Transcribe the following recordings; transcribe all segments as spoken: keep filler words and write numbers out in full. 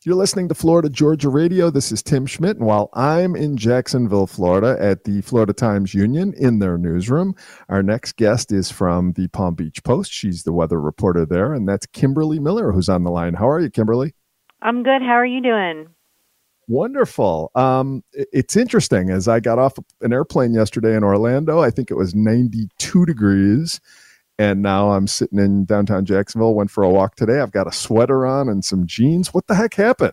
You're listening to Florida Georgia Radio. This is Tim Schmidt, and while I'm in Jacksonville, Florida, at the Florida Times Union in their newsroom, our next guest is from the Palm Beach Post. She's the weather reporter there, and that's Kimberly Miller, who's on the line. How are you, Kimberly? I'm good. How are you doing? Wonderful. Um, it's interesting. As I got off an airplane yesterday in Orlando, I think it was ninety-two degrees. And now I'm sitting in downtown Jacksonville, went for a walk today. I've got a sweater on and some jeans. What the heck happened?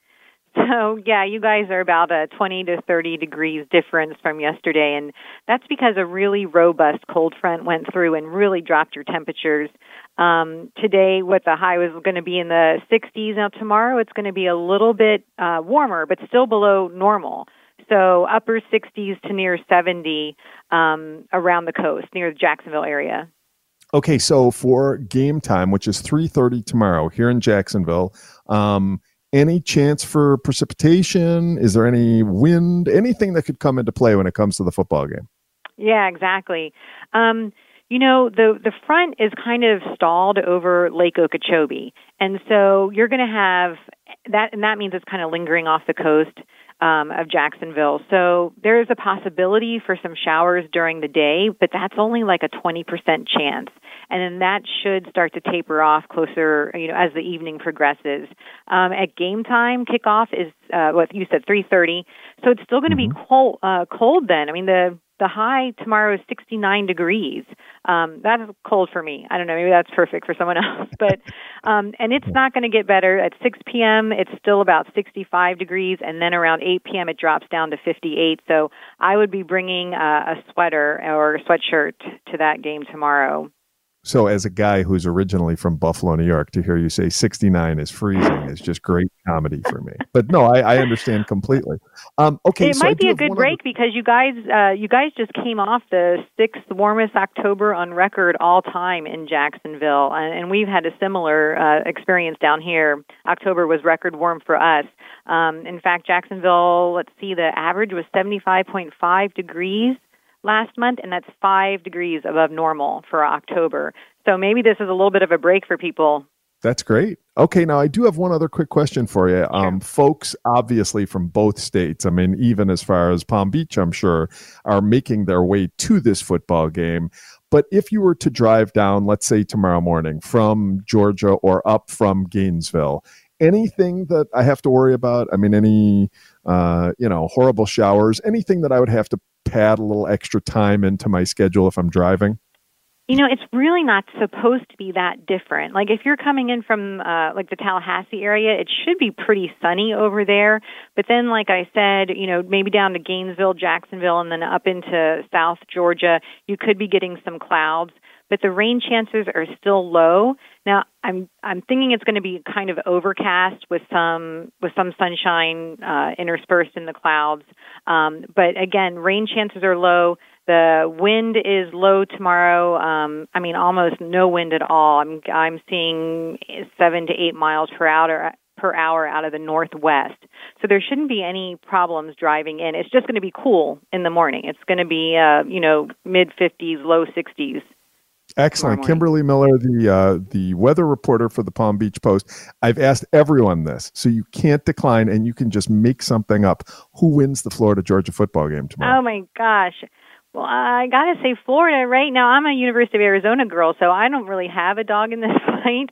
So, yeah, you guys are about a twenty to thirty degrees difference from yesterday, and that's because a really robust cold front went through and really dropped your temperatures. Um, today, what the high was going to be in the sixties. Now, tomorrow it's going to be a little bit uh, warmer, but still below normal. So upper sixties to near seventy um, around the coast, near the Jacksonville area. Okay, so for game time, which is three thirty tomorrow here in Jacksonville, um, any chance for precipitation? Is there any wind? Anything that could come into play when it comes to the football game? Yeah, exactly. Um, you know, the the front is kind of stalled over Lake Okeechobee, and so you're going to have that, and that means it's kind of lingering off the coast um, of Jacksonville. So there is a possibility for some showers during the day, but that's only like a twenty percent chance. And then that should start to taper off closer, you know, as the evening progresses. Um, at game time, kickoff is uh, what you said, three thirty. So it's still going to mm-hmm. be cold. Uh, cold then. I mean, the the high tomorrow is sixty-nine degrees. Um, that's cold for me. I don't know. Maybe that's perfect for someone else. But um, and it's not going to get better. At six p.m., it's still about sixty-five degrees, and then around eight p.m. it drops down to fifty-eight. So I would be bringing uh, a sweater or a sweatshirt to that game tomorrow. So as a guy who's originally from Buffalo, New York, to hear you say sixty-nine is freezing is just great comedy for me. But no, I, I understand completely. Um, okay, it so might be a good break other... because you guys uh, you guys just came off the sixth warmest October on record all time in Jacksonville, and, and we've had a similar uh, experience down here. October was record warm for us. Um, in fact, Jacksonville, let's see, the average was seventy-five point five degrees last month, and that's five degrees above normal for October. So maybe this is a little bit of a break for people. That's great. Okay, now I do have one other quick question for you. Sure. Um, folks, obviously from both states, I mean, even as far as Palm Beach, I'm sure, are making their way to this football game. But if you were to drive down, let's say tomorrow morning, from Georgia or up from Gainesville, anything that I have to worry about? I mean, any, uh, you know, horrible showers, anything that I would have to pad a little extra time into my schedule if I'm driving? You know, it's really not supposed to be that different. Like if you're coming in from uh, like the Tallahassee area, it should be pretty sunny over there. But then, like I said, you know, maybe down to Gainesville, Jacksonville, and then up into South Georgia, you could be getting some clouds. But the rain chances are still low. Now, I'm I'm thinking it's going to be kind of overcast with some with some sunshine uh, interspersed in the clouds. Um, but again, rain chances are low. The wind is low tomorrow. Um, I mean, almost no wind at all. I'm I'm seeing seven to eight miles per hour per hour out of the northwest. So there shouldn't be any problems driving in. It's just going to be cool in the morning. It's going to be uh, you know mid fifties, low sixties. Excellent. Kimberly Miller, the uh, the weather reporter for the Palm Beach Post. I've asked everyone this, so you can't decline, and you can just make something up. Who wins the Florida-Georgia football game tomorrow? Oh, my gosh. Well, I got to say Florida right now. I'm a University of Arizona girl, so I don't really have a dog in this fight,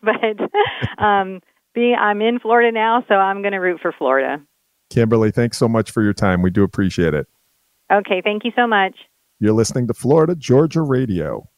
but um, being, I'm in Florida now, so I'm going to root for Florida. Kimberly, thanks so much for your time. We do appreciate it. Okay, thank you so much. You're listening to Florida Georgia Radio.